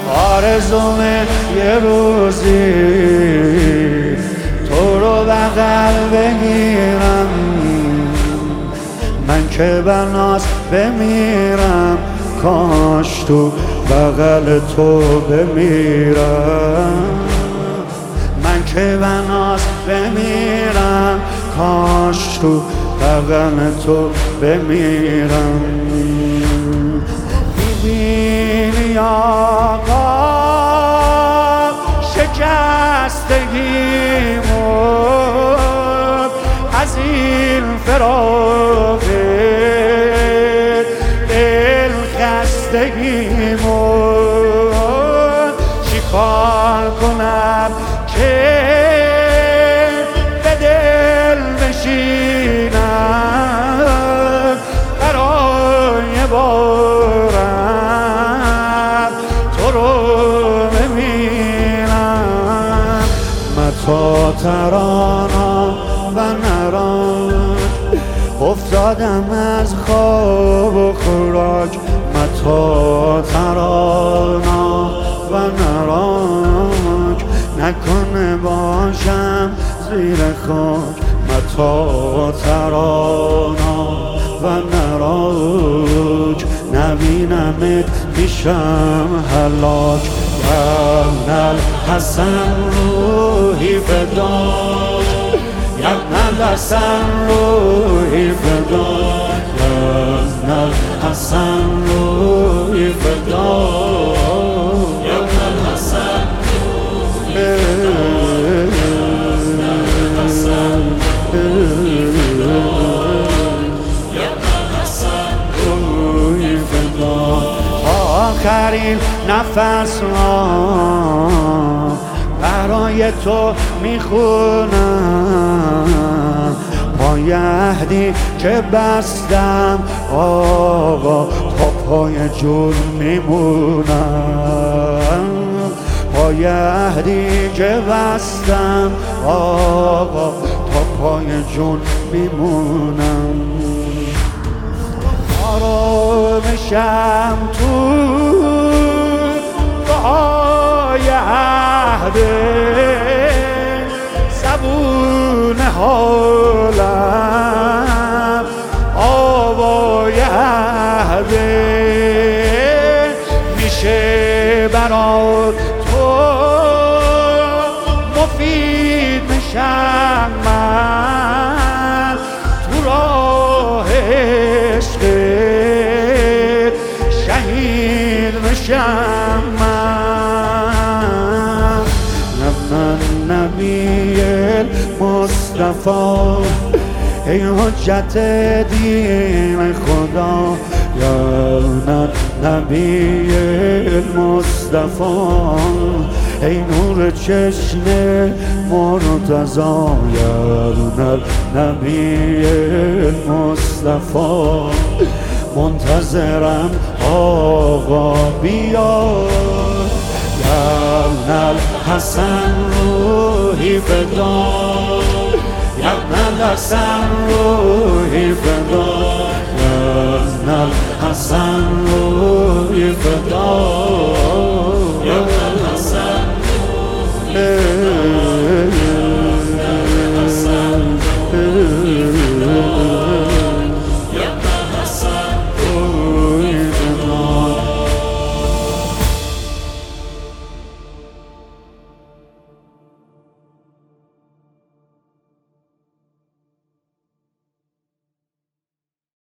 آرزومه یه روزی تو رو بغل بگیرم، من که بناز بمیرم، کاش تو بغل تو بمیرم. من که بناز بمیرم، کاش تو بغل تو بمیرم. میبینی آقا شکستگیمو از این فراق دل خستگیمو، چیکار کنم که به دل بشینم، برای بارم تو رو ببینم. متا ترانا و نراک، افتادم از خواب و خوراک. متا ترانا و نراک، نکنه باشم زیر خاک. متا ترانا و نراک، نبینمت میشم هلاک. ابن الحسن روحی فداک، ابن الحسن روحی فداک، ابن الحسن روحی فداک، ابن الحسن روحی فداک. آخرین نفس را برای تو میخونم، با عهدی که بستم آقا تا پای جون میمونم. با عهدی که بستم آقا تا پای جون میمونم. آرامشم تو دعای عهده، زبون حالم آوای عهده. میشه برات تو مفید میشم من، تو راه عشقت شهید میشم من. من نبی المصطفى، ای حجت دین خدا. یا نبی المصطفى، ای نور چشم مرتضی. یا نبی المصطفى، منتظرم آقا بیا. یا ابن الحسن روحی فداک، یا ابن الحسن روحی فداک، یا ابن الحسن روحی فداک.